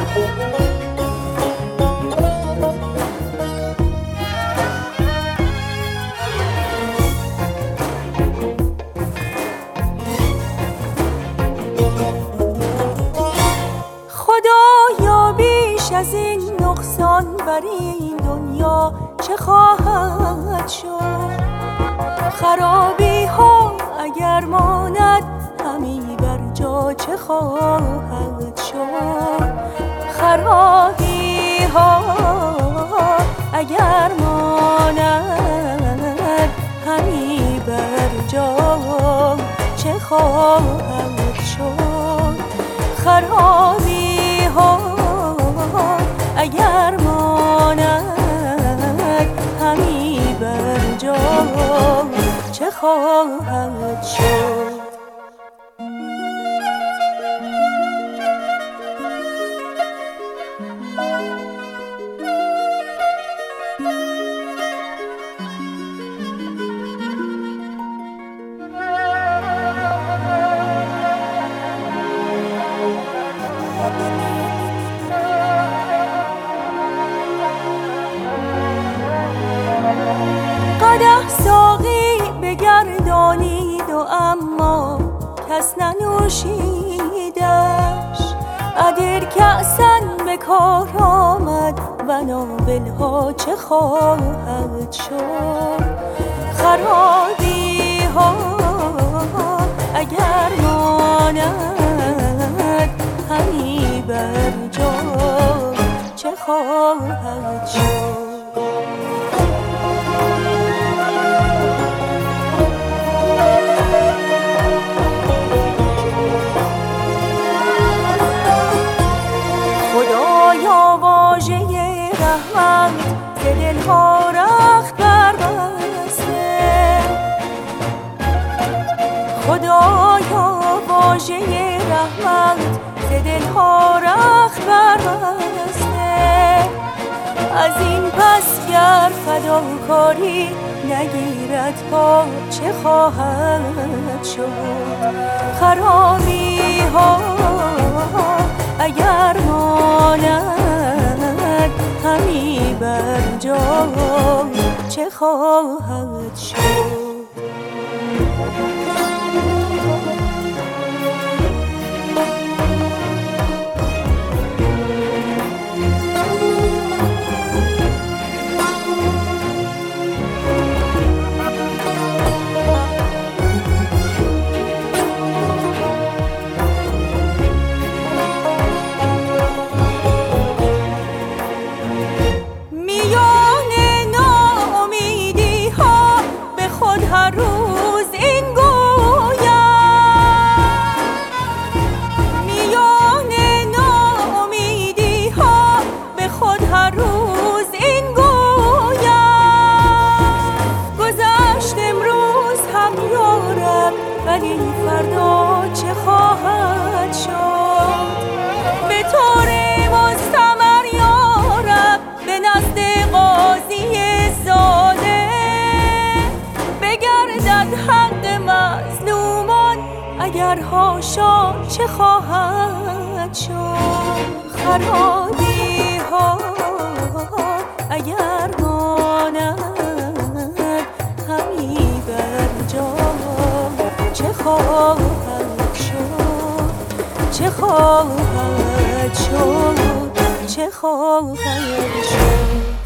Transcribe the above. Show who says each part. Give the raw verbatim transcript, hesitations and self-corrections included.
Speaker 1: خدایا بیش از این نقصان بر این دنیا چه خواهد شد؟ خرابی ها اگر ماند همی بر جا چه خواهد شد؟ خرابی ها اگر ماند همی بر جا چه خواهد شد؟ خرابی ها اگر ماند همی بر جا چه خواهد شد؟ قدح ساقی بگردانید و اما کس ننوشیدش. ادیر کأسن به کار آمد و ناولها چه خواهد شد؟ خرابی ها اگر ماند همی بر جا چه خواهد شد؟ خدایا واژه رحمت ز دلها رخت بربسته. خدایا واژه رحمت ز دلها رخت بربسته. از این پس گر فداکاری نگیرد پا چه خواهد شد؟ خرابی ها اگر ماند همی بر جا چه خواهد شد؟ هر روز این گویم میان ناامیدی ها به خود هر روز این گویم گذشت امروز هم یارب ولی فردا چه خواهد شد؟ به طور مستمر یارب به نزد قاضی زاده بگردد حق مظلومان اگر هاشا چه خواهد شد؟ خرابی ها اگر ماند همی بر جا چه خواهد شد؟ چه خواهد شد؟ چه خواهد شد؟